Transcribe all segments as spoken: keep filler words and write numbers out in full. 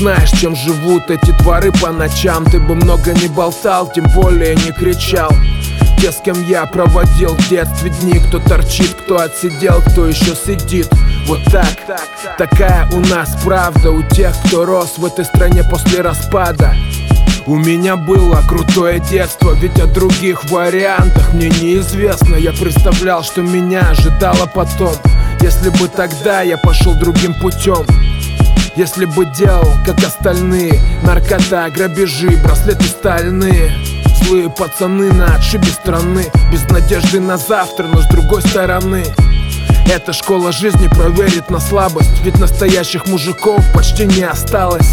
знаешь, чем живут эти дворы по ночам. Ты бы много не болтал, тем более не кричал. Те, с кем я проводил в детстве дни, кто торчит, кто отсидел, кто еще сидит. Вот так, такая у нас правда у тех, кто рос в этой стране после распада. У меня было крутое детство, ведь о других вариантах мне неизвестно. Я представлял, что меня ожидало потом, если бы тогда я пошел другим путем. Если бы делал, как остальные, наркота, грабежи, браслеты стальные. Злые пацаны на отшибе страны, без надежды на завтра, но с другой стороны эта школа жизни проверит на слабость, ведь настоящих мужиков почти не осталось.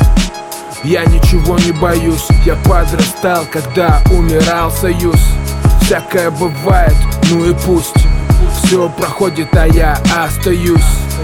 Я ничего не боюсь, я подрастал, когда умирал союз. Всякое бывает, ну и пусть. Все проходит, а я остаюсь.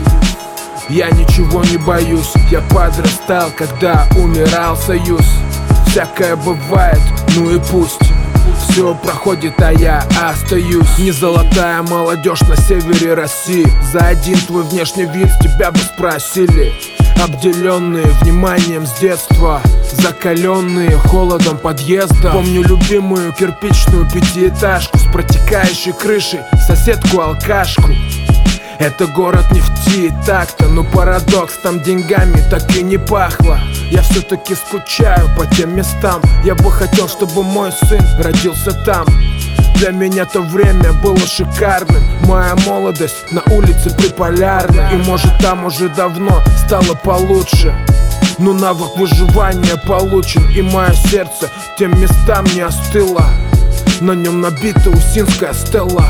Я ничего не боюсь, я подрастал, когда умирал союз. Всякое бывает, ну и пусть. Все проходит, а я остаюсь. Не золотая молодежь на севере России. За один твой внешний вид тебя бы спросили. Обделенные вниманием с детства, закаленные холодом подъезда. Помню любимую кирпичную пятиэтажку с протекающей крышей, соседку-алкашку. Это город нефти и так-то, но парадокс, там деньгами так и не пахло. Я все-таки скучаю по тем местам. Я бы хотел, чтобы мой сын родился там. Для меня то время было шикарным. Моя молодость на улице Приполярной. И может там уже давно стало получше, но навык выживания получен. И мое сердце тем местам не остыло. На нем набита усинская стела.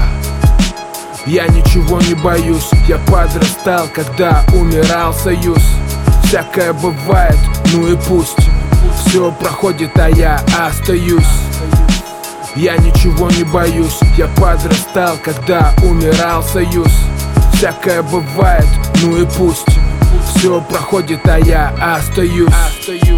Я ничего не боюсь, я подрастал, когда умирал союз. Всякое бывает, ну и пусть. Все проходит, а я остаюсь. Я ничего не боюсь, я подрастал, когда умирал союз. Всякое бывает, ну и пусть. Все проходит, а я остаюсь.